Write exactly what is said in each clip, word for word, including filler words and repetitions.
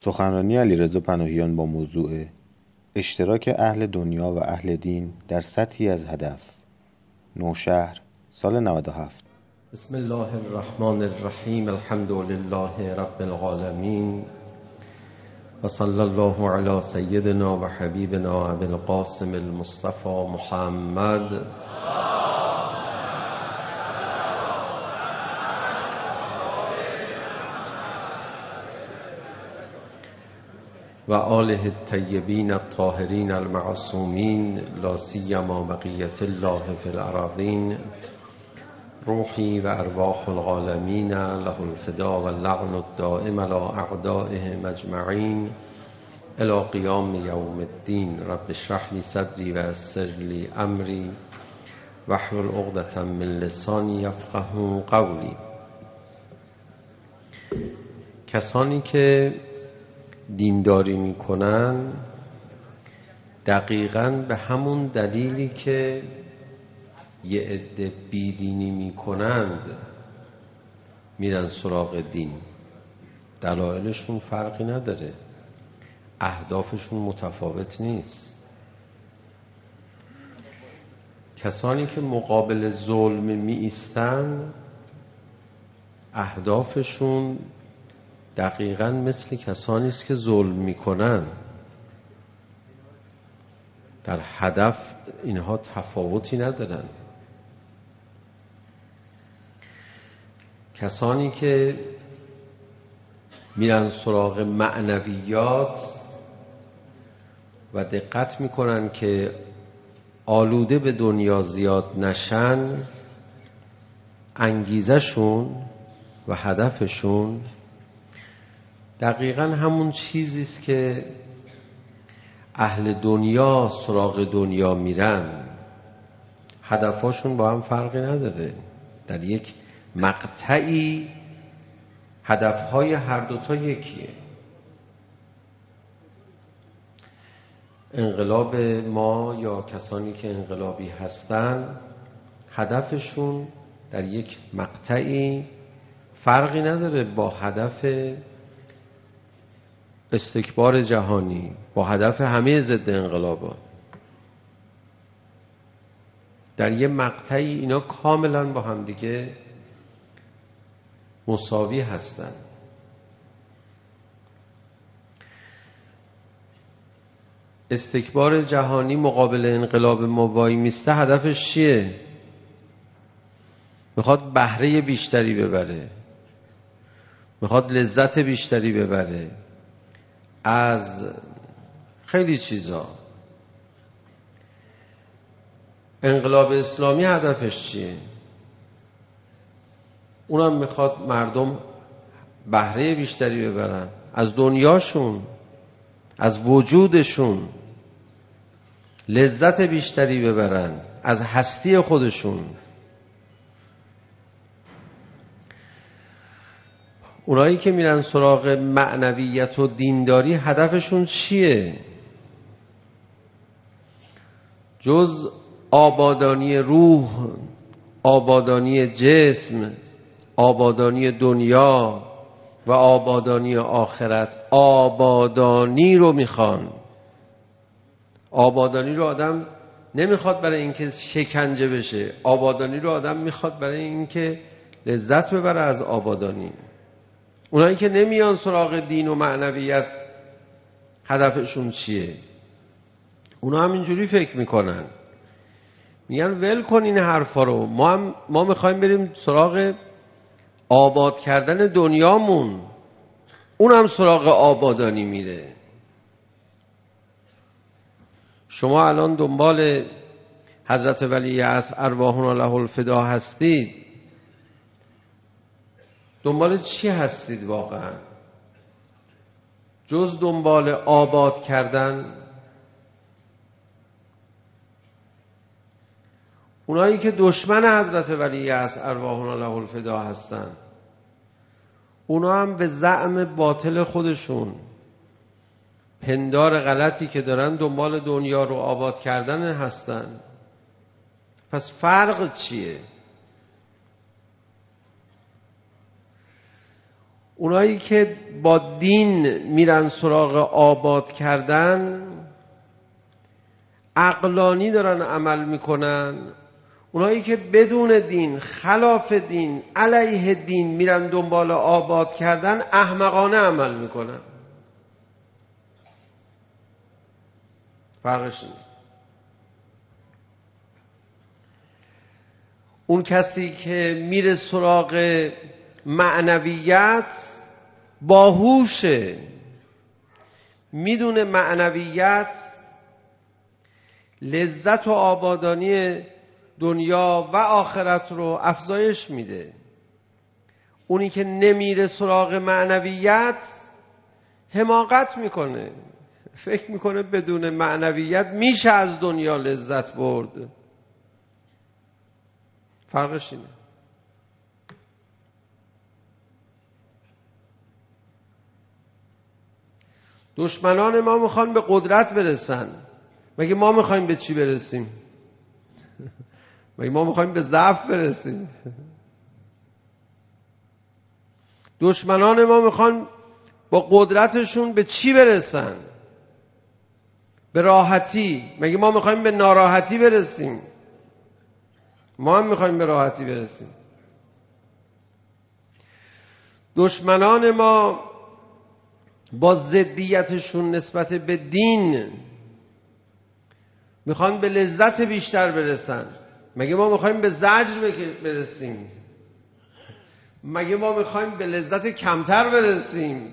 سخنرانی علیرضا پناهیان با موضوع اشتراک اهل دنیا و اهل دین در سطحی از هدف، نوشهر، سال نود و هفت. بسم الله الرحمن الرحیم. الحمد لله رب العالمین و صلی الله علی سیدنا و حبیبنا ابی القاسم المصطفى محمد و آله الطیبین الطاهرین المعصومین لا سیما بقیة الله فی الأراضین. روحی و ارواح العالمین له الفدا و اللعن الدائم علی اعدائهم اجمعین الی قیام یوم الدین. رب اشرح لی صدری و یسر لی امری واحلل عقدة من لسانی یفقهوا قولی. کسانی که دینداری میکنن دقیقاً به همون دلیلی که یه عده بیدینی میکنند میرن سراغ دین. دلایلشون فرقی نداره، اهدافشون متفاوت نیست. کسانی که مقابل ظلم می ایستن اهدافشون دقیقاً مثل کسانی است که ظلم میکنن. در هدف اینها تفاوتی ندارن. کسانی که میرن سراغ معنویات و دقت میکنن که آلوده به دنیا زیاد نشن، انگیزشون و هدفشون دقیقاً همون چیزی است که اهل دنیا سراغ دنیا میرن. هدفاشون با هم فرقی نداره. در یک مقطعی هدفهای هر دوتا یکیه. انقلاب ما یا کسانی که انقلابی هستن هدفشون در یک مقطعی فرقی نداره با هدف استکبار جهانی، با هدف همه ضد انقلابات. در یه مقطعی اینا کاملا با هم دیگه مساوی هستن. استکبار جهانی مقابل انقلاب ما وای میسته، هدفش چیه؟ میخواد بهره بیشتری ببره، میخواد لذت بیشتری ببره از خیلی چیزا. انقلاب اسلامی هدفش چیه؟ اونم میخواد مردم بهره بیشتری ببرن از دنیاشون، از وجودشون، لذت بیشتری ببرن از هستی خودشون. اونایی که میرن سراغ معنویت و دینداری هدفشون چیه؟ جز آبادانی روح، آبادانی جسم، آبادانی دنیا و آبادانی آخرت، آبادانی رو میخوان. آبادانی رو آدم نمیخواد برای اینکه شکنجه بشه، آبادانی رو آدم میخواد برای اینکه لذت ببره از آبادانی. اونایی که نمیان سراغ دین و معنویت هدفشون چیه؟ اونا هم اینجوری فکر میکنن، میگن ول کن این حرفا رو، ما هم ما میخوایم بریم سراغ آباد کردن دنیامون. اونم سراغ آبادانی میره. شما الان دنبال حضرت ولی اصر ارواحنا له الفدا هستید، دنبال چی هستید واقعا؟ جز دنبال آباد کردن؟ اونایی که دشمن حضرت ولی اصر ارواحنا له الفدا هستن، اونا هم به زعم باطل خودشون، پندار غلطی که دارن، دنبال دنیا رو آباد کردن هستن. پس فرق چیه؟ اونایی که با دین میرن سراغ آباد کردن، عقلانی دارن عمل میکنن. اونایی که بدون دین، خلاف دین، علیه دین میرن دنبال آباد کردن، احمقانه عمل میکنن. فرقش اینه. اون کسی که میره سراغ معنویت باهوشه، میدونه معنویت لذت و آبادانی دنیا و آخرت رو افزایش میده. اونی که نمیره سراغ معنویت حماقت میکنه، فکر میکنه بدون معنویت میشه از دنیا لذت برد. فرقش اینه. دشمنان ما میخوان به قدرت برسن، مگه ما میخوایم به چی برسیم؟ مگه ما میخوایم به ضعف برسیم؟ دشمنان ما میخوان با قدرتشون به چی برسن؟ به راحتی. مگه ما میخوایم به ناراحتی برسیم؟ ما هم میخوایم به راحتی برسیم. دشمنان ما با ضدیتشون نسبت به دین میخوان به لذت بیشتر برسن. مگه ما میخوایم به زجر برسیم؟ مگه ما میخوایم به لذت کمتر برسیم؟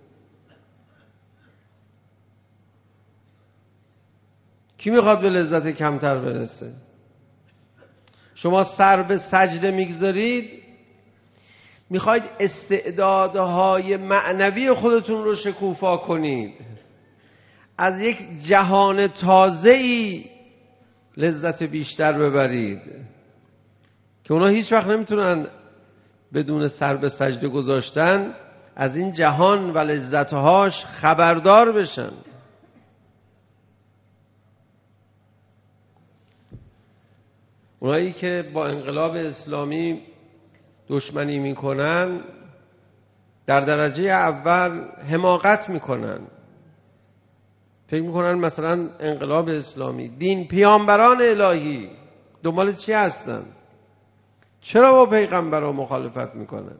کی میخواد به لذت کمتر برسه؟ شما سر به سجده میگذارید، میخواید استعدادهای معنوی خودتون رو شکوفا کنید، از یک جهان تازه‌ای لذت بیشتر ببرید که اونا هیچ وقت نمیتونن بدون سر به سجده گذاشتن از این جهان و لذتهاش خبردار بشن. اونایی که با انقلاب اسلامی دشمنی میکنن در درجه اول حماقت میکنن. فکر میکنن مثلا انقلاب اسلامی، دین، پیامبران الهی دنبال چی هستن؟ چرا با پیغمبرها مخالفت میکنن؟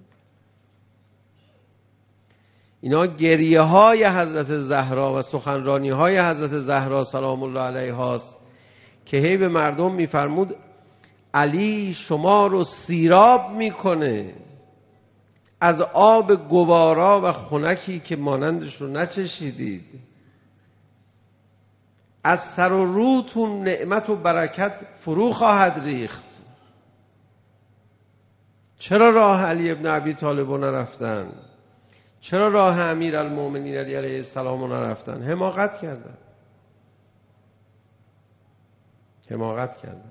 اینا گریه های حضرت زهرا و سخنرانی های حضرت زهرا سلام الله علیها است که هی به مردم میفرمود علی شما رو سیراب میکنه از آب گوارا و خنکی که مانندش رو نچشیدید. از سر و روتون نعمت و برکت فرو خواهد ریخت. چرا راه علی ابن ابی طالب نرفتن؟ چرا راه امیر المؤمنین علی علیه السلام نرفتن؟ حماقت کردن. حماقت کردن.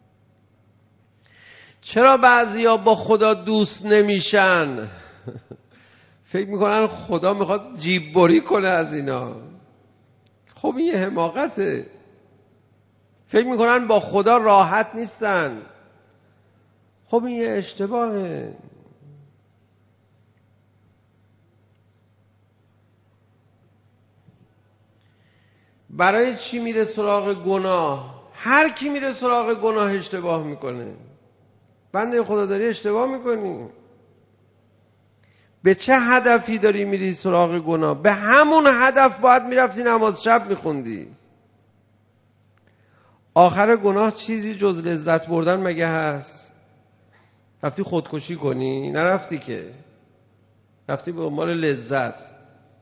چرا بعضیا با خدا دوست نمیشن؟ فکر میکنن خدا میخواد جیب بری کنه از اینا. خب این یه حماقته. فکر میکنن با خدا راحت نیستن. خب این یه اشتباهه. برای چی میره سراغ گناه؟ هر کی میره سراغ گناه اشتباه میکنه. بنده خدا داری اشتباه میکنی. به چه هدفی داری میری سراغ گناه؟ به همون هدف باید میرفتی نماز شب میخوندی. آخر گناه چیزی جز لذت بردن مگه هست؟ رفتی خودکشی کنی؟ نرفتی که. رفتی به دنبال لذت.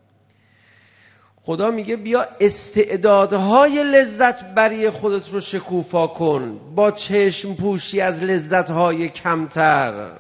خدا میگه بیا استعدادهای لذت بری خودت رو شکوفا کن با چشم پوشی از لذتهای کمتر.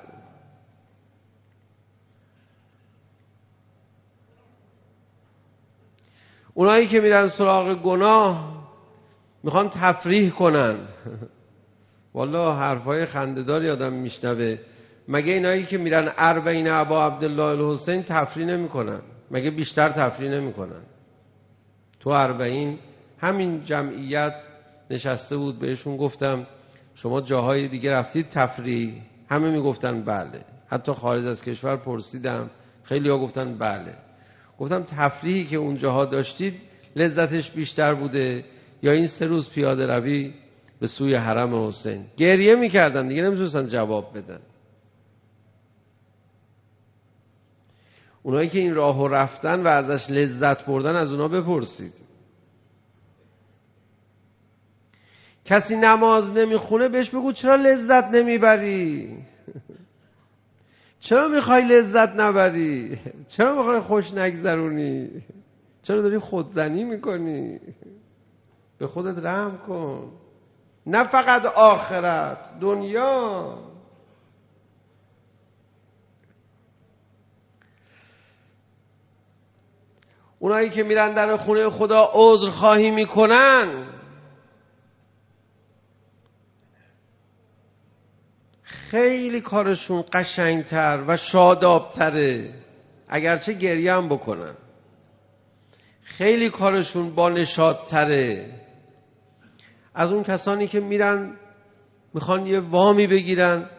اونایی که میرن سراغ گناه میخوان تفریح کنن. والله حرفای خنده‌داری آدم میشنوه. مگه اینایی که میرن اربعین ابا عبدالله الحسین تفریح نمیکنن؟ مگه بیشتر تفریح نمیکنن؟ تو اربعین همین جمعیت نشسته بود، بهشون گفتم شما جاهای دیگه رفتید تفریح؟ همه میگفتن بله. حتی خارج از کشور پرسیدم خیلی ها گفتن بله. گفتم تفریحی که اونجاها داشتید لذتش بیشتر بوده یا این سه روز پیاده روی به سوی حرم حسین؟ گریه میکردن دیگه، نمیتونستن جواب بدن. اونایی که این راهو رفتن و ازش لذت بردن از اونا بپرسید. کسی نماز نمیخونه بهش بگو چرا لذت نمیبری؟ چرا میخوای لذت نبری؟ چرا میخوای خوش نگذرونی؟ چرا داری خودزنی میکنی؟ به خودت رحم کن. نه فقط آخرت، دنیا. اونایی که میرن در خونه خدا عذر خواهی میکنن، خیلی کارشون قشنگتر و شادابتره، اگرچه گریه هم بکنن. خیلی کارشون با نشاطتره از اون کسانی که میرن میخوان یه وامی بگیرن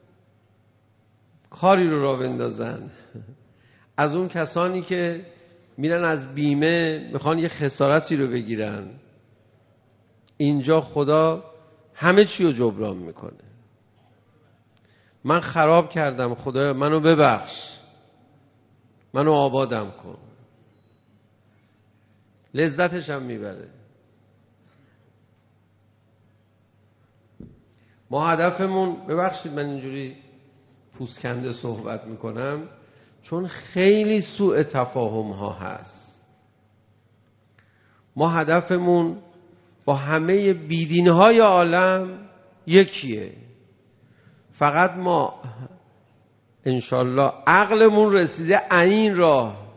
کاری رو راه بندازن، از اون کسانی که میرن از بیمه میخوان یه خسارتی رو بگیرن. اینجا خدا همه چی رو جبران میکنه. من خراب کردم، خدایا منو ببخش، منو آبادم کن. لذتش هم میبره. ما هدفمون، ببخشید من اینجوری پوسکنده صحبت میکنم چون خیلی سوء تفاهم ها هست. ما هدفمون با همه بیدین های عالم یکیه. فقط ما انشالله عقلمون رسیده این راه،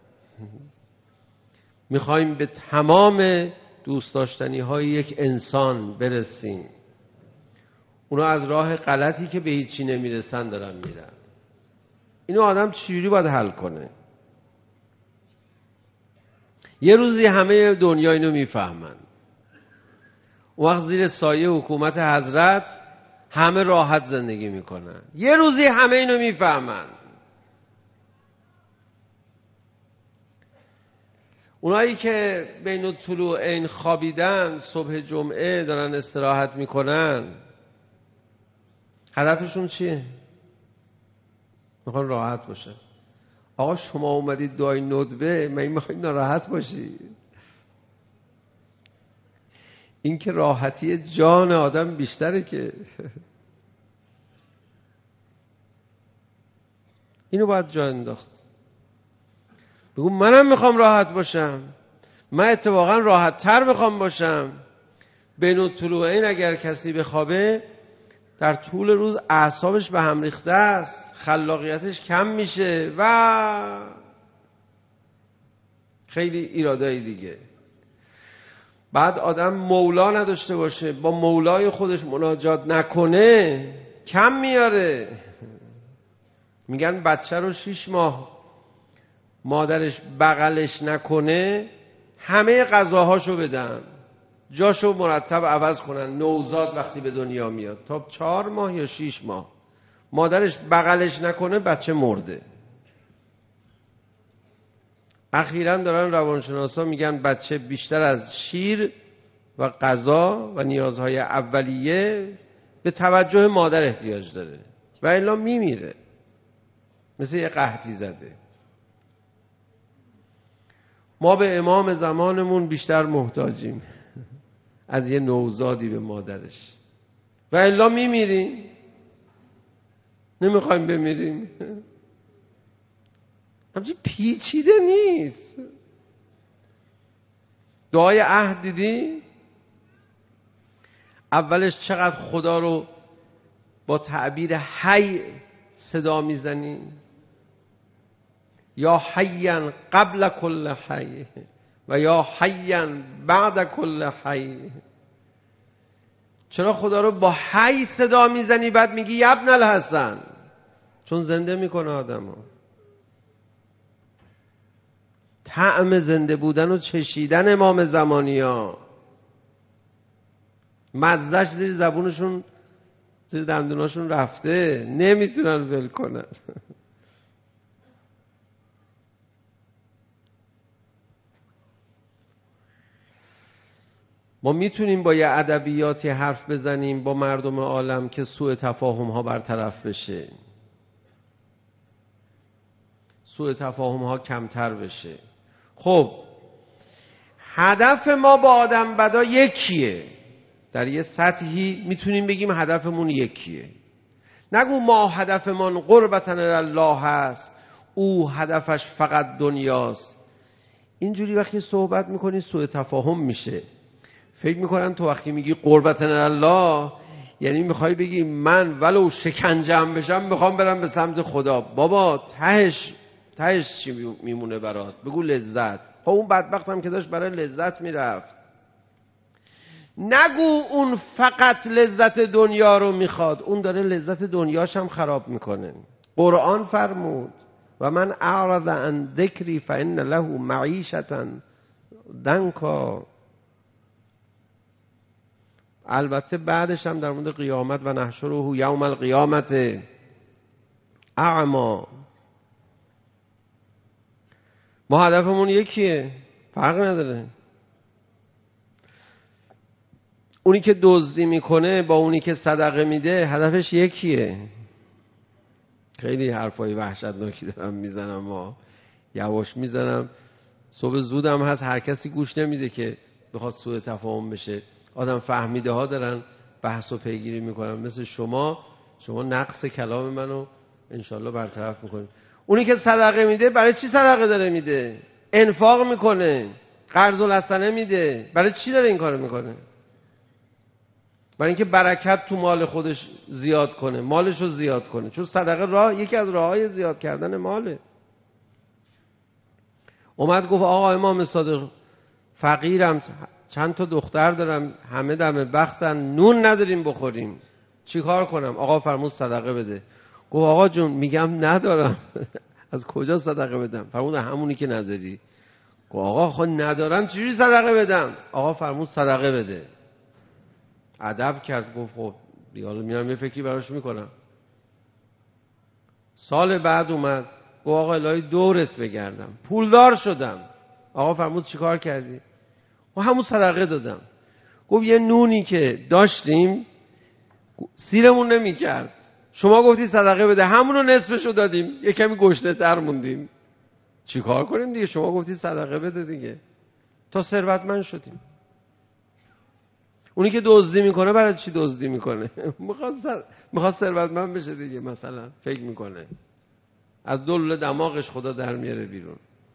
میخوایم به تمام دوست داشتنی های یک انسان برسیم. اونا از راه غلطی که به هیچی نمیرسن دارن میرن. اینو آدم چجوری باید حل کنه؟ یه روزی همه دنیا اینو میفهمن. اون وقت زیر سایه حکومت حضرت همه راحت زندگی میکنن. یه روزی همه اینو میفهمن. اونایی که بین الطلوعین خوابیدن، صبح جمعه دارن استراحت میکنن، هدفشون چیه؟ میخوان راحت باشن. آقا شما اومدید دعای ندبه، من میخواید ناراحت باشی؟ این که راحتی جان آدم بیشتره که. اینو باید جا انداخت. بگو منم میخوام راحت باشم، من اتفاقا راحت تر میخوام باشم. بین الطلوعین اگر کسی بخوابه در طول روز اعصابش به هم ریخته است، خلاقیتش کم میشه و خیلی ایرادای دیگه. بعد آدم مولا نداشته باشه، با مولای خودش مناجات نکنه، کم میاره. میگن بچه رو شیش ماه مادرش بغلش نکنه همه غذاهاشو بدن، جاشو مرتب عوض کنن. نوزاد وقتی به دنیا میاد تا چهار ماه یا شیش ماه مادرش بغلش نکنه بچه مرده. اخیراً دارن روانشناسا میگن بچه بیشتر از شیر و غذا و نیازهای اولیه به توجه مادر احتیاج داره و الا میمیره، مثل یه قحطی زده. ما به امام زمانمون بیشتر محتاجیم از یه نوزادی به مادرش و الا میمیریم. نمیخوایم بمیریم. همچین پیچیده نیست. دعای عهد دیدی؟ اولش چقدر خدا رو با تعبیر حی صدا میزنی؟ یا حیاً قبل کل حی و یا حیاً بعد کل حی. چرا خدا رو با حی صدا میزنی بعد میگی یا ابن الحسن؟ چون زنده میکنه آدمو. طعم زنده بودن و چشیدن امام زمانی ها، مزهش زیر زبونشون زیر دندوناشون رفته، نمیتونن ول کنن. ما میتونیم با یه ادبیاتی حرف بزنیم با مردم عالم که سوء تفاهم ها برطرف بشه، سوء تفاهم ها کمتر بشه. خب هدف ما با آدم بدا یکیه، در یه سطحی میتونیم بگیم هدفمون یکیه. نگو ما هدفمون قربتن الله هست، او هدفش فقط دنیاست. اینجوری وقتی صحبت میکنی سوء تفاهم میشه. فکر میکنن تو وقتی میگی قربتن الله یعنی میخوای بگی من ولو شکنجم بشم میخوام برم به سمت خدا. بابا تهش تهش چی میمونه برات؟ بگو لذت. خب اون بدبخت هم که داشت برای لذت میرفت. نگو اون فقط لذت دنیا رو میخواد، اون داره لذت دنیاش هم خراب میکنه. قرآن فرمود و من اعرض عن ذکری فان له معیشة ضنکا. البته بعدش هم در مورد قیامت و نحشره یوم القیامت اعما. ما هدفمون یکیه، فرق نداره. اونی که دزدی میکنه با اونی که صدقه میده هدفش یکیه. خیلی حرفای وحشتناکی دارم میزنم، ما یواش میزنم. صبح زودم هست، هر کسی گوش نمیده که بخواد سوء تفاهم بشه. آدم فهمیده ها دارن بحث و پیگیری میکنن، مثل شما. شما نقص کلام منو انشالله برطرف میکنید. اونی که صدقه میده برای چی صدقه داره میده؟ انفاق میکنه، قرض الحسنه میده. برای چی داره این کارو میکنه؟ برای اینکه برکت تو مال خودش زیاد کنه، مالش رو زیاد کنه. چون صدقه راه یکی از راههای زیاد کردن ماله. اومد گفت آقا امام صادق فقیرم، چند تا دختر دارم، همه دم بختن، نون نداریم بخوریم، چی کار کنم؟ آقا فرمود صدقه بده. گفت آقا جون میگم ندارم. از کجا صدقه بدم؟ فرمود همونی که نداری. گفت آقا خود ندارم چجوری صدقه بدم؟ آقا فرمود صدقه بده. ادب کرد، گفت خب دیگه حالا میرم یه فکری براش میکنم. سال بعد اومد گفت آقا الهی دورت بگردم، پولدار شدم. آقا فرمود چیکار کردی؟ و همون صدقه دادم. گفت یه نونی که داشتیم سیرمون نمی کرد، شما گفتی صدقه بده، همون رو نصفشو دادیم، یه کمی گشنه تر موندیم، چی کار کنیم دیگه؟ شما گفتی صدقه بده دیگه، تا ثروتمند شدیم. اونی که دزدی میکنه برای چی دزدی میکنه؟ میخواد سر... میخواد ثروتمند بشه دیگه. مثلا فکر میکنه از دل دماغش خدا در میاره بیرون.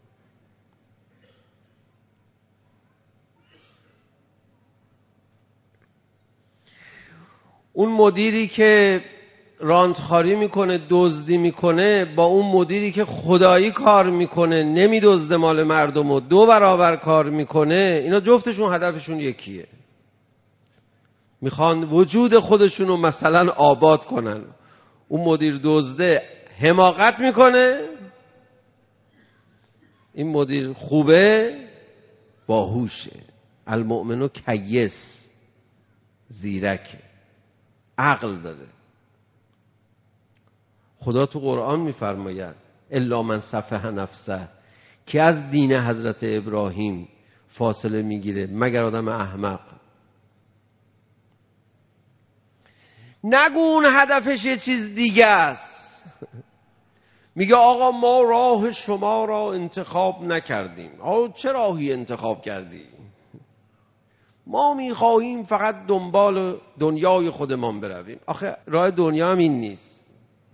اون مدیری که رانتخاری میکنه، دزدی میکنه، با اون مدیری که خدایی کار میکنه، نمیدزده مال مردم و دو برابر کار میکنه، اینا جفتشون هدفشون یکیه. میخوان وجود خودشون رو مثلا آباد کنن. اون مدیر دزده حماقت میکنه، این مدیر خوبه باهوشه. المؤمنو کیس، زیرکه، عقل داره. خدا تو قرآن میفرماید الا من صفح نفسه، که از دین حضرت ابراهیم فاصله میگیره مگر آدم احمق. نگو اون هدفش یه چیز دیگه است. میگه آقا ما راه شما را انتخاب نکردیم. آقا چه راهی انتخاب کردی؟ ما میخواهیم فقط دنبال دنیای خودمان برویم. آخه راه دنیا هم این نیست.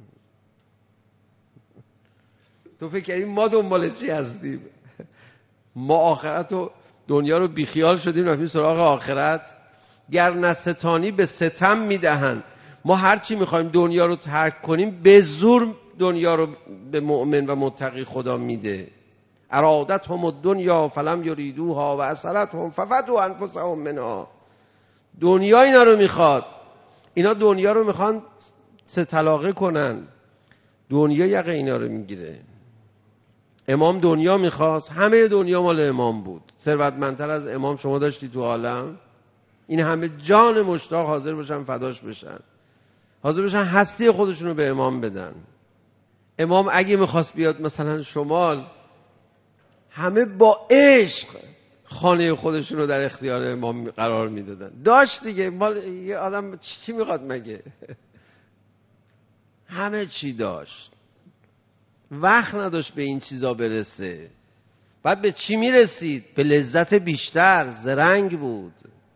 تو فکر کردی ما دنبال چی هستیم؟ ما آخرت و دنیا رو بیخیال شدیم رفتیم سراغ آخرت. گر نستانی به ستم میدهن. ما هرچی میخوایم دنیا رو ترک کنیم به زور دنیا رو به مؤمن و متقی خدا میده. ارادتهم الدنیا فلم یریدوها و اصلتهم ففدوا انفسهم منها. دنیا اینا رو میخواد. اینا دنیا رو میخوان سه طلاقه کنن. دنیا یقه اینا رو میگیره. امام دنیا میخواست، همه دنیا مال امام بود. ثروتمندتر از امام شما داشتی تو عالم؟ این همه جان مشتاق حاضر باشن فداش بشن، حاضر بشن هستی خودشون رو به امام بدن. امام اگه میخواست بیاد مثلا شمال، همه با عشق خانه خودشون رو در اختیار امام قرار میدادن. داشت دیگه، مال یه آدم چی میخواد مگه؟ همه چی داشت، وقت نداشت به این چیزا برسه. بعد به چی میرسید؟ به لذت بیشتر، زرنگ بود.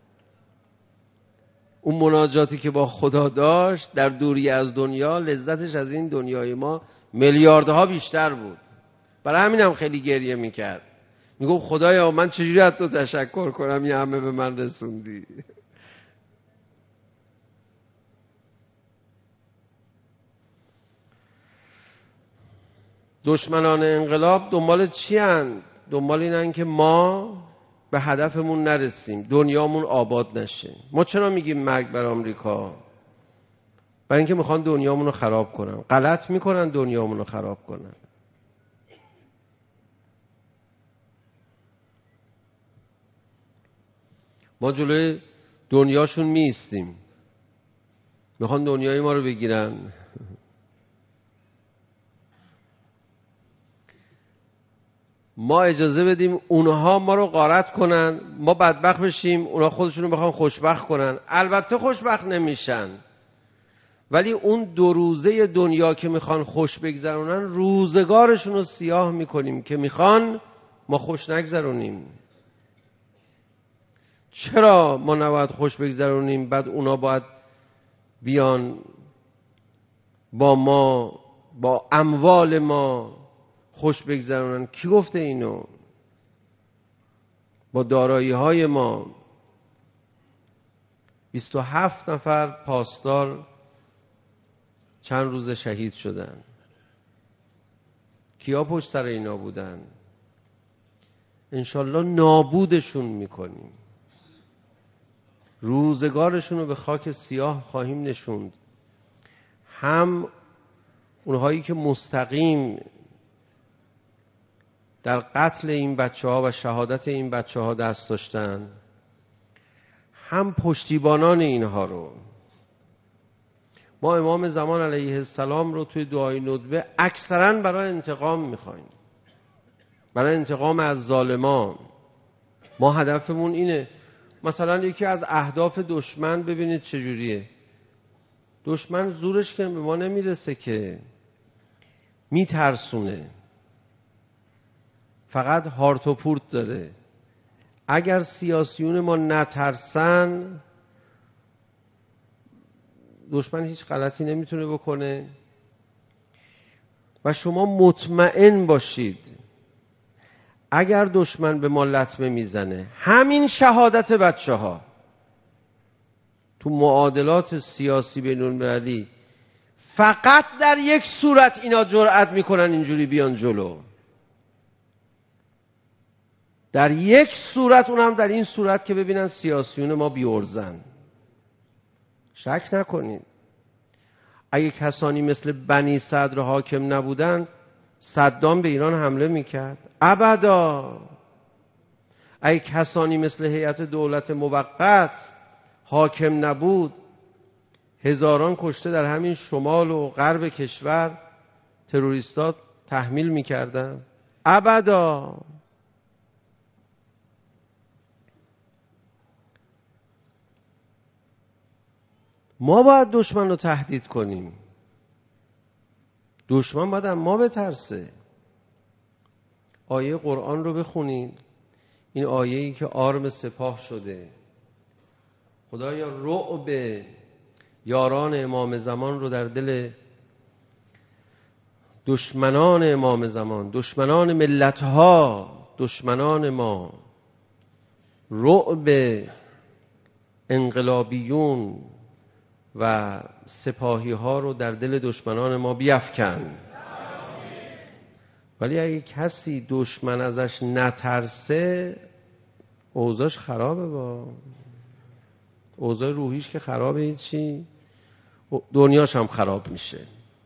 اون مناجاتی که با خدا داشت در دوری از دنیا، لذتش از این دنیای ما میلیاردها بیشتر بود. برای همین هم خیلی گریه میکرد، میگفت خدایا من چجوری از تو تشکر کنم یه همه به من رسوندی. دشمنان انقلاب دنبال چی هن؟ دنبال اینن که ما به هدفمون نرسیم، دنیامون آباد نشه. ما چرا میگیم مرگ بر آمریکا؟ برای اینکه میخوان دنیامون رو خراب کنن. غلط میکنن دنیامون رو خراب کنن. ما جلوی دنیاشون میستیم، میخوان دنیای ما رو بگیرن. ما اجازه بدیم اونها ما رو غارت کنن، ما بدبخت بشیم، اونها خودشونو بخوان خوشبخت کنن. البته خوشبخت نمیشن، ولی اون دو روزه دنیا که میخوان خوش بگذرونن، روزگارشون رو سیاه میکنیم که میخوان ما خوش نگذرونیم. چرا ما نباید خوش بگذرونیم بعد اونا باید بیان با ما، با اموال ما خوش بگذرونن؟ کی گفته اینو؟ با دارایی های ما. بیست و هفت نفر پاسدار چند روز شهید شدن. کیا پشت سر اینا بودن؟ انشالله نابودشون میکنیم، روزگارشون رو به خاک سیاه خواهیم نشوند. هم اونهایی که مستقیم در قتل این بچه ها و شهادت این بچه ها دست داشتن، هم پشتیبانان اینها رو. ما امام زمان علیه السلام رو توی دعای ندبه اکثرا برای انتقام میخوایم، برای انتقام از ظالمان. ما هدفمون اینه. مثلا یکی از اهداف دشمن ببینید چجوریه. دشمن زورش که به ما نمیرسه، که میترسونه، فقط هارت و پورت داره. اگر سیاسیون ما نترسن، دشمن هیچ غلطی نمیتونه بکنه. و شما مطمئن باشید اگر دشمن به ما لطمه میزنه، همین شهادت بچه ها تو معادلات سیاسی بین المللی، فقط در یک صورت اینا جرأت میکنن اینجوری بیان جلو. در یک صورت، اونم در این صورت که ببینن سیاسیون ما بیورزن. شک نکنید اگه کسانی مثل بنی صدر حاکم نبودن، صدام به ایران حمله میکرد؟ ابدا. اگه کسانی مثل هیئت دولت موقت حاکم نبود، هزاران کشته در همین شمال و غرب کشور تروریستات تحمیل میکردن؟ ابدا. ما باید دشمن رو تهدید کنیم. دشمن باید از ما بترسه. آیه قرآن رو بخونید، این آیه‌ای که آرم سپاه شده. خدایا رعب یاران امام زمان رو در دل دشمنان امام زمان، دشمنان ملتها، دشمنان ما، رعب انقلابیون و سپاهی ها رو در دل دشمنان ما بیفکن. ولی اگه کسی دشمن ازش نترسه، اوضاعش خرابه. با اوضاع روحیش که خرابه، هیچی، دنیاش هم خراب میشه.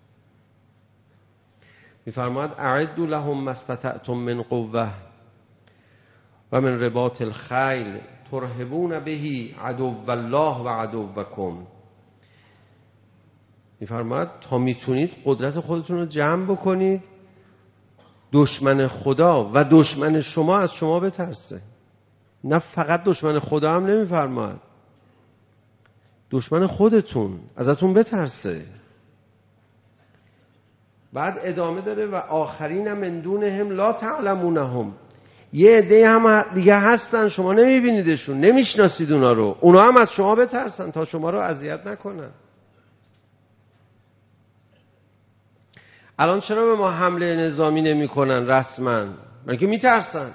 میفرماید اعدوا لهم ما استطعتم من قوة و من رباط الخیل ترهبون به عدو الله و عدوکم. میفرماید تا میتونید قدرت خودتون رو جمع بکنید، دشمن خدا و دشمن شما از شما بترسه. نه فقط دشمن خدا هم نمیفرماد، دشمن خودتون ازتون بترسه. بعد ادامه داره و آخرین من دونهم لا تعلمونهم، یه عده هم دیگه هستن شما نمیبینیدشون، نمیشناسید اونا رو، اونا هم از شما بترسن تا شما رو اذیت نکنن. الان چرا به ما حمله نظامی نمی کنن رسما؟ من که میترسن.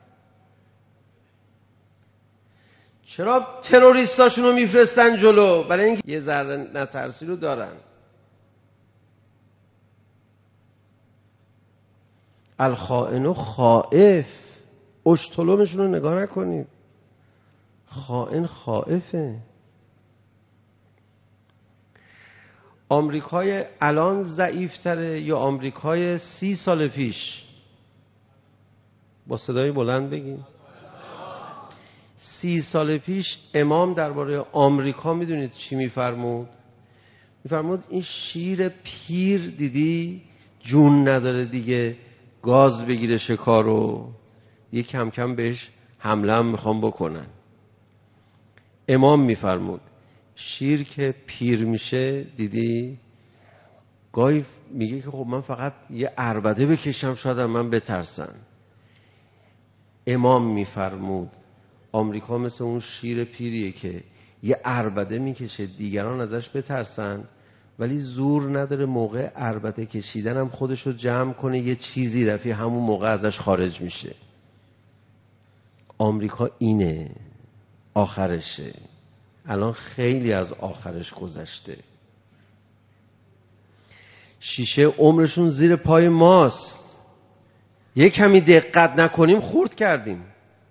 چرا تروریستاشون رو میفرستن جلو؟ برای اینکه یه ذره نترسی رو دارن. الخائن خائف، اشتلمشون رو نگاه نکنید، خائن خائفه. آمریکای الان ضعیفتره یا آمریکای سی سال پیش؟ با صدای بلند بگین. سی سال پیش امام درباره آمریکا میدونید چی میفرمود؟ میفرمود این شیر پیر دیدی جون نداره دیگه، گاز بگیره شکارو، یه کم کم بهش حمله هم میخوام بکنن. امام میفرمود شیر که پیر میشه دیدی، گاهی میگه که خب من فقط یه عربده بکشم شاید من بترسن. امام میفرمود آمریکا مثل اون شیر پیریه که یه عربده میکشه دیگران ازش بترسن، ولی زور نداره موقع عربده کشیدن هم خودشو جمع کنه یه چیزی دفعه همون موقع ازش خارج میشه. آمریکا اینه، آخرشه. الان خیلی از آخرش گذشته. شیشه عمرشون زیر پای ماست، یه کمی دقت نکنیم خورد کردیم.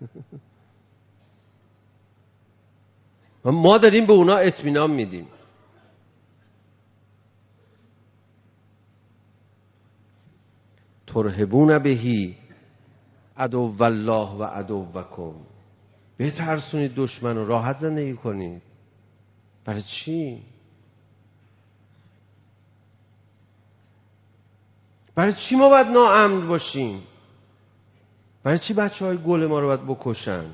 و ما داریم به اونا اطمینان میدیم. ترهبون بهی عدو الله و عدوکم، بترسونید دشمن رو، راحت زندگی کنید. برای چی؟ برای چی ما باید ناامن باشیم؟ برای چی بچه های گل ما رو باید بکشن؟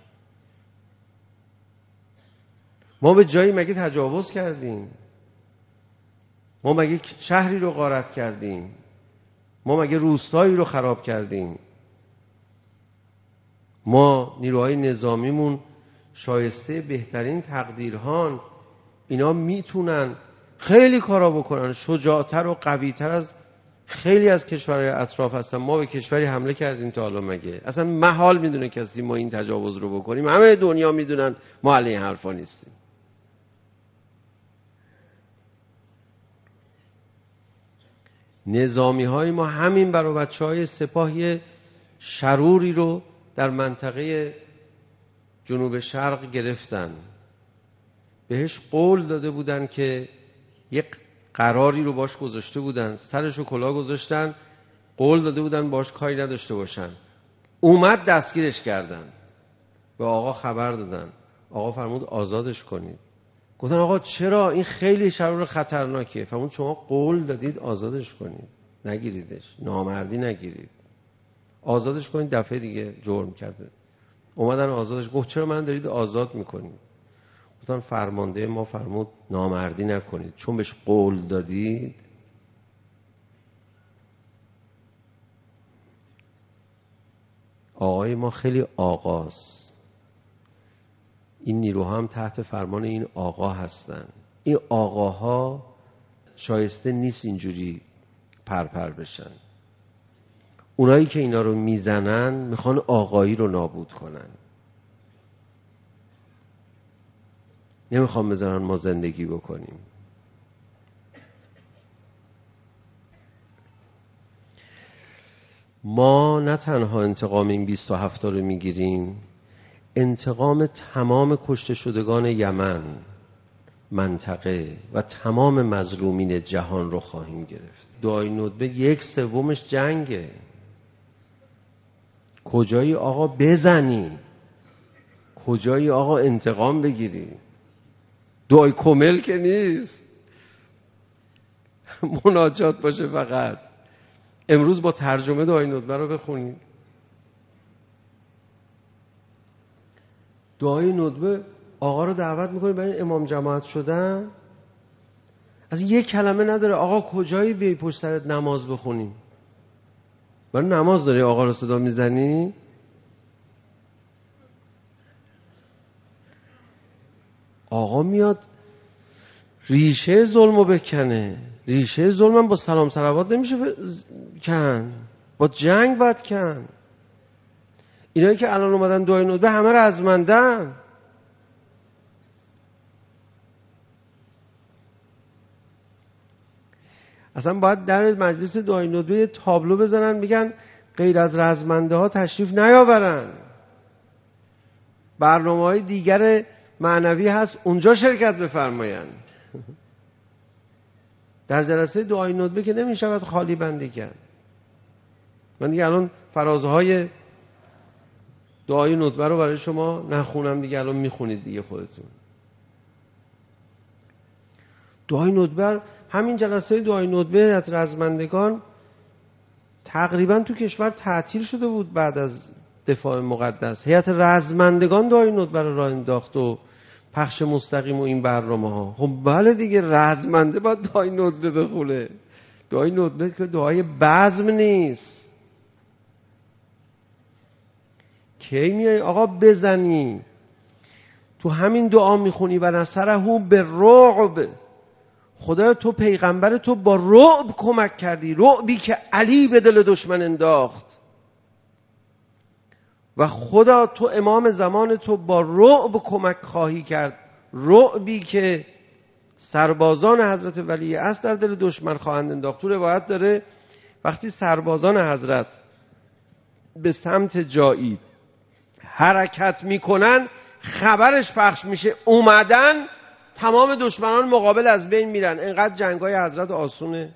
ما به جایی مگه تجاوز کردیم؟ ما مگه شهری رو غارت کردیم؟ ما مگه روستایی رو خراب کردیم؟ ما نیروهای نظامیمون شایسته بهترین تقدیرهان، اینا میتونن خیلی کارا بکنن، شجاعتر و قویتر از خیلی از کشورهای اطراف هستن. ما به کشوری حمله کردیم تا حالا مگه؟ اصلا محال میدونه کسی ما این تجاوز رو بکنیم. همه دنیا میدونن ما علیه این حرفا نیستیم. نظامی های ما همین برای بچه های سپاهی شروری رو در منطقه جنوب شرق گرفتن. بهش قول داده بودن که یک قراری رو باش گذاشته بودن، سرشو کلاه گذاشتن، قول داده بودن باش کاری نداشته باشن. اومد دستگیرش کردن، به آقا خبر دادن، آقا فرمود آزادش کنید. گفتن آقا چرا؟ این خیلی شرور خطرناکه. فرمود شما قول دادید آزادش کنید، نگیریدش، نامردی نگیرید، آزادش کنید. دفعه دیگه جرم کرده، اومدن آزادش. گفت چرا من دارید آزاد میکنید؟ گفتن فرمانده ما فرمود نامردی نکنید، چون بهش قول دادید. آقای ما خیلی آقاست، این نیروها هم تحت فرمان این آقا هستن. این آقاها شایسته نیست اینجوری پرپر بشن. اونایی که اینا رو میزنن میخوان آقایی رو نابود کنن، نمیخوان بذارن ما زندگی بکنیم. ما نه تنها انتقام این بیست و هفت رو میگیریم، انتقام تمام کشته شدگان یمن، منطقه و تمام مظلومین جهان رو خواهیم گرفت. دعای ندبه یک سومش جنگه. کجایی آقا بزنی؟ کجایی آقا انتقام بگیری؟ دعای کمل که نیست، مناجات باشه فقط. امروز با ترجمه دعای ندبه رو بخونید. دعای ندبه آقا رو دعوت میکنی برای امام جماعت شدن، از یک کلمه نداره آقا کجایی بیای پشت سرت نماز بخونیم. برای نماز داری آقا رو صدا میزنی؟ آقا میاد ریشه ظلمو بکنه. ریشه ظلمم با سلام صلوات نمیشه کن، با جنگ باید کن. اینایی که الان اومدن دعای ندبه همه رزمندن. اصلا باید در مجلس دعای ندبه تابلو بزنن میگن غیر از رزمنده ها تشریف نیاورن، برنامه‌های دیگر معنوی هست اونجا شرکت بفرمایند. در جلسه دعای ندبه که نمیشود خالی بندی کرد. من دیگه الان فرازهای دعای ندبه رو برای شما نخونم دیگه، الان میخونید دیگه خودتون. دعای ندبه، همین جلسه دعای ندبه از رزمندگان تقریبا تو کشور تعطیل شده بود بعد از دفاع مقدس. هیئت رزمندگان دعای ندبه رو راه انداخت و پخش مستقیم و این برنامه ها. خب بله دیگه، رزمنده باید دعای ندبه بخونه. دعای ندبه که دعای بزم نیست. کی میای آقا بزنی تو همین دعا میخونی و نصره به رعب، خدا تو پیغمبر تو با رعب کمک کردی، رعبی که علی به دل دشمن انداخت، و خدا تو امام زمان تو با رعب کمک خواهی کرد، رعبی که سربازان حضرت ولی عصر در دل دشمن خواهند انداخت. تو روایت داره وقتی سربازان حضرت به سمت جایی حرکت میکنن خبرش پخش میشه اومدن، تمام دشمنان مقابل از بین میرن. اینقدر جنگای حضرت آسونه.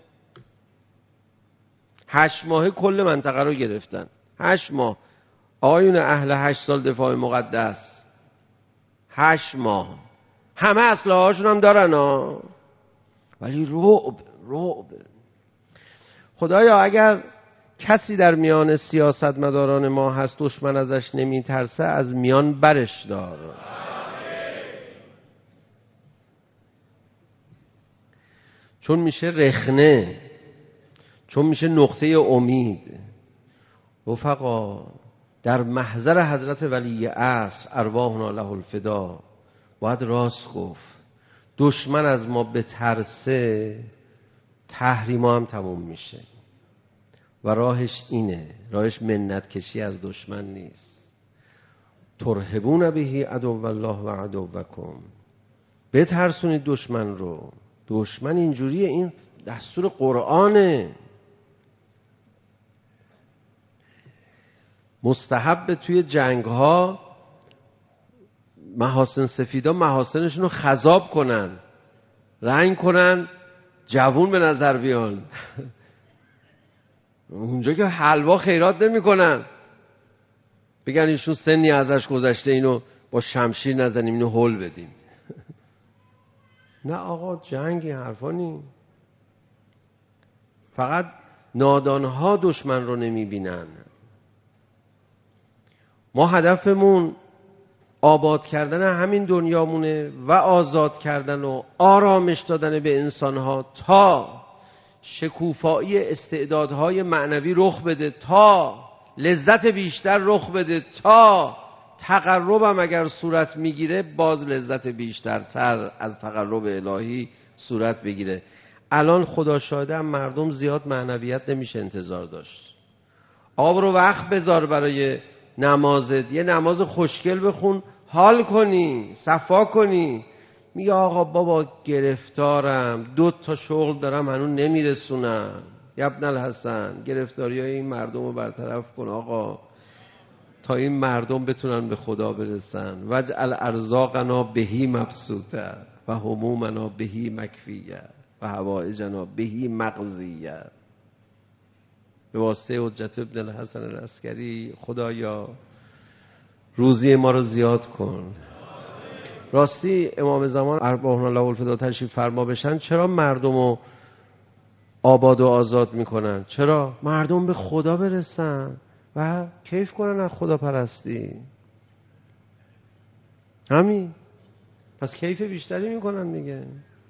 هشت ماه کل منطقه رو گرفتن. هشت ماه آقایون اهل هشت سال دفاع مقدس، هشت ماه همه اسلحه هاشون هم دارن ها، ولی رعب رعب. خدایا اگر کسی در میان سیاستمداران ما هست دشمن ازش نمی ترسه، از میان برش دار. چون میشه رخنه، چون میشه نقطه امید. رفقا در محضر حضرت ولی عصر ارواحنا له الفدا باید راست گفت. دشمن از ما به ترسه، تحریم هم تموم میشه و راهش اینه، راهش منت کشی از دشمن نیست. ترهبون بهی عدو الله و عدوکم، بترسونید دشمن رو. دشمن اینجوریه، این دستور قرآنه. مستحب توی جنگ ها محاسن سفیدا محاسنشون رو خضاب کنن، رنگ کنن، جوون به نظر بیان. اونجا که حلوا خیرات نمی کنن، بگن ایشون سنی ازش گذشته، اینو با شمشیر نزنیم، اینو هول بدیم. نه آقا، جنگی حرفا نی. فقط نادانها دشمن رو نمی بینن. ما هدفمون آباد کردن همین دنیامونه و آزاد کردن و آرامش دادن به انسانها تا شکوفایی استعدادهای معنوی رخ بده، تا لذت بیشتر رخ بده، تا تقربم اگر صورت میگیره باز لذت بیشترتر از تقرب الهی صورت بگیره. الان خدا شاهده هم مردم زیاد معنویت نمیشه انتظار داشت. آب رو وقت بذار برای نمازت، یه نماز خوشگل بخون، حال کنی، صفا کنی. میگه آقا بابا گرفتارم، دو تا شغل دارم هنوز نمیرسونم. ابن الحسن، گرفتاری های این مردم رو برطرف کن آقا، تا این مردم بتونن به خدا برسن. وجعل ارزاقنا بهی مبسوطه و همومنا بهی مکفیه و حوائجنا بهی مقضیه. به واسطه حجت ابن الحسن العسکری خدایا روزی ما رو زیاد کن. راستی امام زمان ارواحنا له الفدا تشریف فرما بشن، چرا مردم رو آباد و آزاد میکنن؟ چرا؟ مردم به خدا برسن و کیف کنن از خدا پرستی. همین. پس کیف بیشتری میکنن دیگه.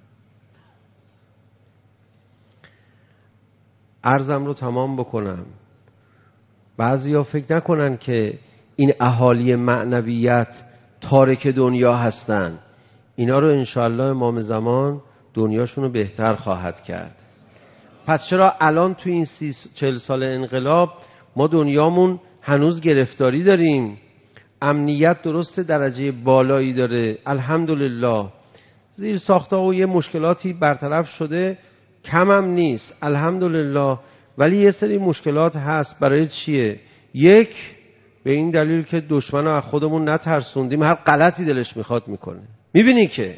عرضم رو تمام بکنم. بعضیا فکر نکنن که این اهالی معنویت تارک دنیا هستن. اینا رو انشاءالله امام زمان دنیاشون رو بهتر خواهد کرد. پس چرا الان تو این سی چل سال انقلاب ما دنیامون هنوز گرفتاری داریم؟ امنیت درست درجه بالایی داره الحمدلله، زیر ساختها و یه مشکلاتی برطرف شده، کم هم نیست الحمدلله، ولی یه سری مشکلات هست. برای چیه؟ یک، به این دلیل که دشمن رو از خودمون نترسوندیم، هر غلطی دلش میخواد میکنه. میبینی که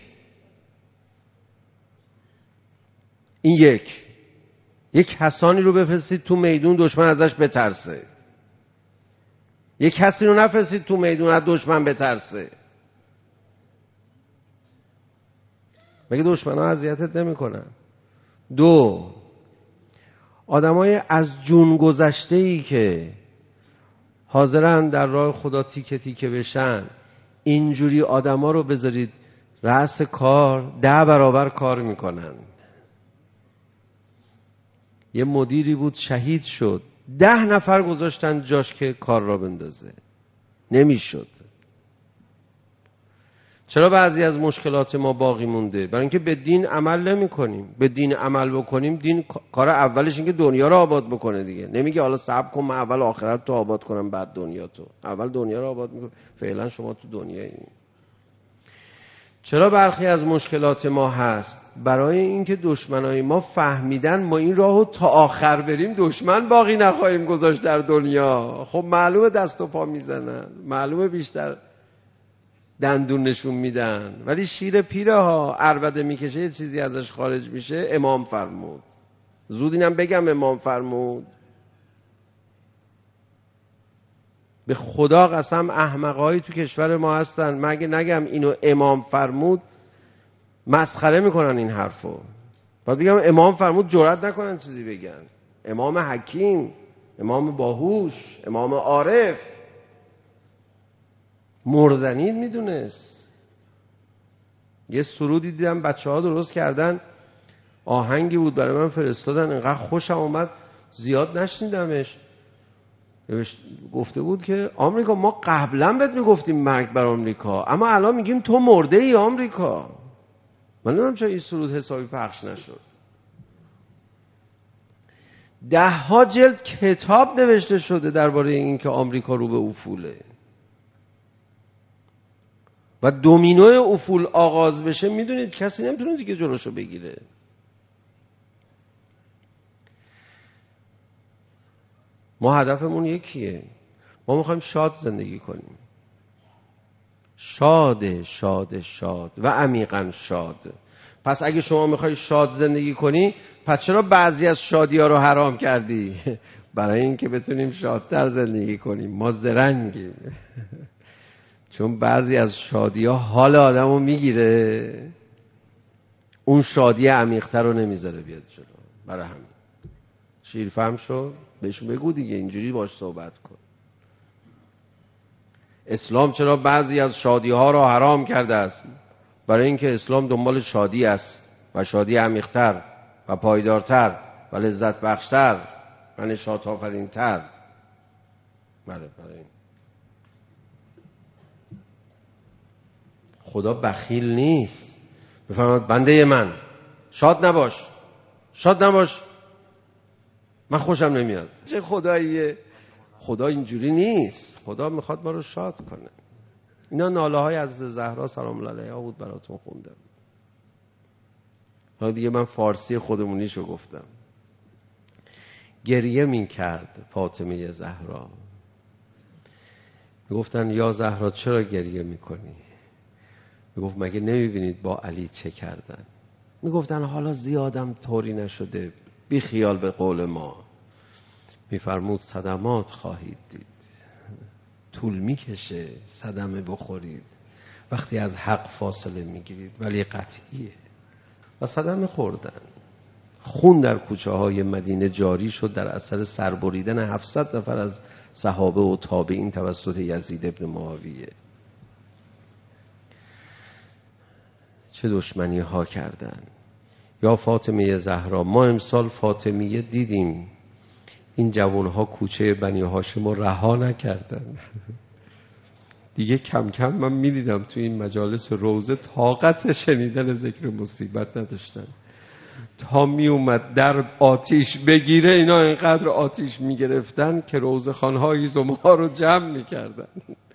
این یک یک کسانی رو بفرستید تو میدون دشمن ازش بترسه، یک کسی رو نفرستید تو میدون از دشمن بترسه. مگه دشمن ها اذیتت نمی کنن؟ دو، آدمای از جون گذشته ای که حاضرن در راه خدا تیکه تیکه بشن، اینجوری آدما رو بذارید رأس کار، ده برابر کار میکنن. یه مدیری بود شهید شد، ده نفر گذاشتن جاش که کار را بندازه، نمیشد. چرا بعضی از مشکلات ما باقی مونده؟ برای اینکه به دین عمل نمی کنیم. به دین عمل بکنیم، دین کار اولش این که دنیا رو آباد بکنه دیگه. نمیگه حالا صبر کن من اول آخرت تو آباد کنم بعد دنیا تو. اول دنیا رو آباد میکنم، فعلا شما تو دنیایی. چرا برخی از مشکلات ما هست؟ برای اینکه دشمنای ما فهمیدن ما این راهو تا آخر بریم دشمن باقی نخواهیم گذاشت در دنیا. خب معلومه دست و پا میزنن، معلومه بیشتر دندون نشون میدن، ولی شیر پیره ها عربده میکشه یه چیزی ازش خارج میشه. امام فرمود، زود اینم بگم امام فرمود. به خدا قسم احمقایی تو کشور ما هستن، مگه نگم اینو امام فرمود مسخره میکنن این حرفو. باید بگم امام فرمود جرئت نکنن چیزی بگن. امام حکیم، امام باهوش، امام عارف مردنید میدونست. یه سرودی دیدم بچه ها درست کردن، آهنگی بود برای من فرستادن، انقدر خوشم اومد زیاد نشنیدمش. گفته بود که آمریکا ما قبلا بهت میگفتیم مرگ بر آمریکا، اما الان میگیم تو مرده ای آمریکا. من نمیدونم چرا این سرود حسابی پخش نشد. ده ها جلد کتاب نوشته شده درباره این که آمریکا رو به افوله و دومینوی افول آغاز بشه. میدونید کسی نمیتونه دیگه جلوشو بگیره. ما هدفمون یکیه، ما میخوایم شاد زندگی کنیم، شاد شاد شاد و عمیقا شاد. پس اگه شما میخوای شاد زندگی کنی، پس چرا بعضی از شادی ها رو حرام کردی؟ برای اینکه بتونیم شادتر زندگی کنیم. ما زرنگیم. چون بعضی از شادی ها حال آدم رو میگیره، اون شادی عمیق‌تر رو نمیذاره بیاد جلو. برای همین شیرفهم شد بهشون بگو دیگه، اینجوری باش صحبت کن. اسلام چرا بعضی از شادی ها را حرام کرده است؟ برای اینکه اسلام دنبال شادی است و شادی عمیق‌تر و پایدارتر و لذت بخشتر و نشاط آفرین‌تر. بله برای این خدا بخیل نیست. بفرماد بنده من شاد نباش، شاد نباش، من خوشم نمیاد. چه خداییه؟ خدا اینجوری نیست. خدا میخواد ما رو شاد کنه. اینا ناله های از زهرا سلام الله علیها بود براتون خوندم. حالا دیگه من فارسی خودمونیشو گفتم. گریه میکرد فاطمه زهرا. میگفتن یا زهرا چرا گریه میکنی؟ میگفت مگه نمیبینید با علی چه کردن؟ میگفتن حالا زیادم طوری نشده، بی خیال به قول ما. میفرمود صدمات خواهید دید، طول میکشه صدمه بخورید وقتی از حق فاصله میگیرید، ولی قطعیه. و صدمه خوردن. خون در کوچه های مدینه جاری شد در اثر سربریدن هفتصد نفر از صحابه و تابعین توسط یزید ابن معاویه. چه دشمنی ها کردن. یا فاطمه زهرا، ما امسال فاطمیه دیدیم، این جوان ها کوچه بنی هاشم رو رها نکردن. دیگه کم کم من میدیدم تو این مجالس روزه طاقت شنیدن ذکر مصیبت نداشتن. تا می اومد در آتیش بگیره اینا اینقدر آتیش میگرفتن که روزه خانهای زمها رو جمع میکردن.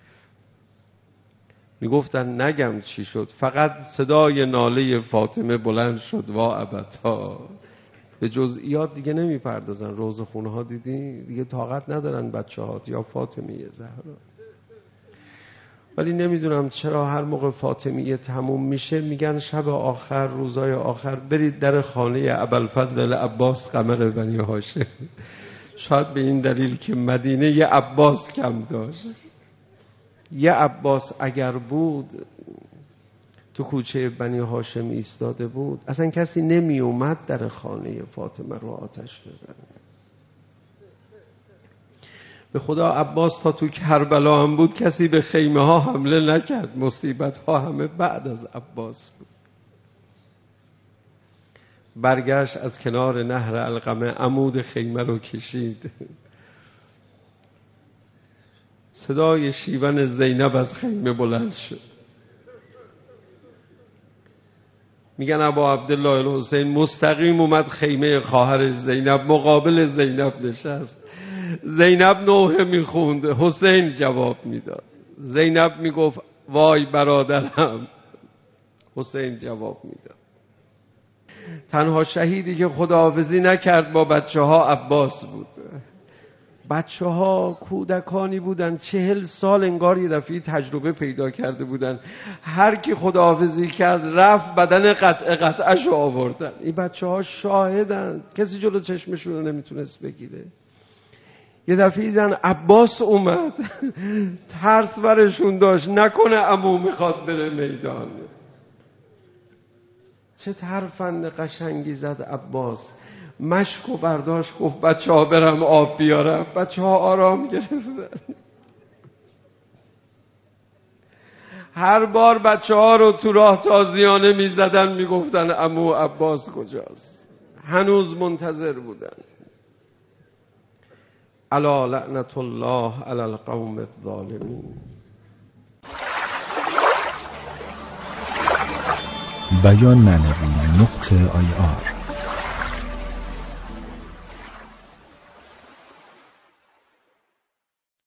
میگفتن نگم چی شد، فقط صدای ناله فاطمه بلند شد وا ابتا. به جزئیات دیگه نمیپردازن. روزه خونه ها دیدی دیگه طاقت ندارن بچه ها. یا فاطمه زهرا. ولی نمیدونم چرا هر موقع فاطمیه تموم میشه میگن شب آخر، روزای آخر برید در خانه ابوالفضل عباس قمر بنی هاشم. شاید به این دلیل که مدینه یه عباس کم داشت. یه عباس اگر بود تو کوچه بنی هاشم ایستاده بود، اصلا کسی نمی اومد در خانه فاطمه رو آتش بزنه. به خدا عباس تا تو کربلا هم بود کسی به خیمه ها حمله نکرد. مصیبت ها همه بعد از عباس بود. برگشت از کنار نهر علقمه عمود خیمه رو کشید. صدای شیون زینب از خیمه بلند شد. میگن ابا عبدالله الحسین مستقیم اومد خیمه خواهرش زینب، مقابل زینب نشست. زینب نوحه میخوند، حسین جواب میداد. زینب میگفت وای برادرم، حسین جواب میداد. تنها شهیدی که خداحافظی نکرد با بچه ها عباس بود. بچه ها کودکانی بودن، چهل سال انگار یه دفعه تجربه پیدا کرده بودن. هر کی خداحافظی کرد رفت بدن قطع قطعش رو آوردن. این بچه ها شاهدن، کسی جلو چشمشون رو نمیتونست بگیره. یه دفعه دیدن عباس اومد، ترس برشون داشت نکنه عمو میخواد بره میدان. چه ترفند قشنگی زد عباس. مشک و برداشت گفت بچه ها برم آب بیارم. بچه ها آرام گرفتن. هر بار بچه ها رو تو راه تازیانه می زدن می گفتن عمو عباس کجاست. هنوز منتظر بودن. الا لعنت الله علی القوم الظالمین. بیان معنوی نقطه آی آر